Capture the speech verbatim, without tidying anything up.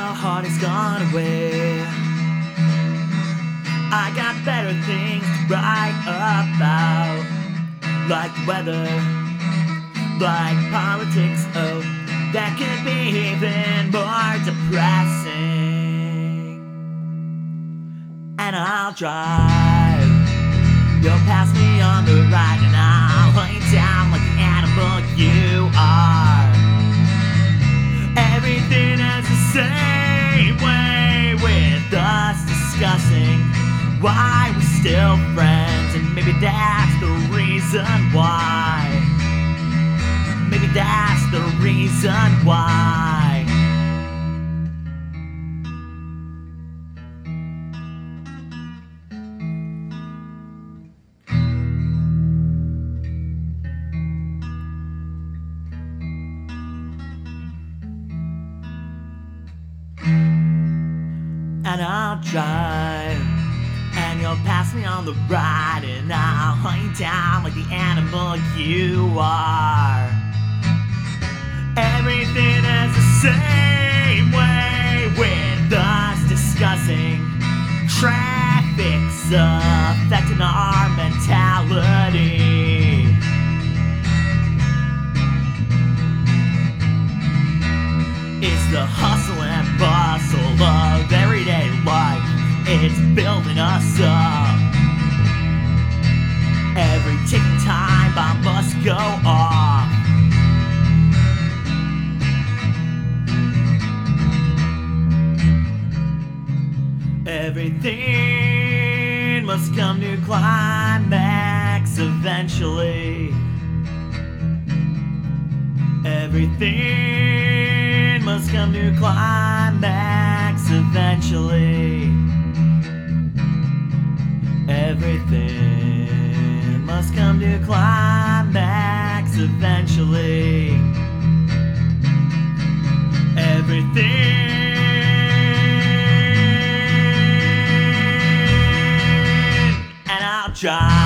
my heart has gone away. I got better things to write about, like the weather, like politics. Oh, that could be even more depressing. And I'll drive, you'll pass me on the right, and I'll lay down like the animal you are. Everything is the same way with us discussing why we're still friends, and maybe that's the reason why. Maybe that's the reason why. And I'll drive, and you'll pass me on the right, and I'll lay down like the animal you are. Everything is the same way with us discussing traffic's affecting our mentality. It's the hustle and bustle of everyday life. It's building us up. Every ticking time bomb must go off. Everything must come to climax eventually. Everything must come to climax eventually. Everything must come to climax eventually. Everything. And I'll try.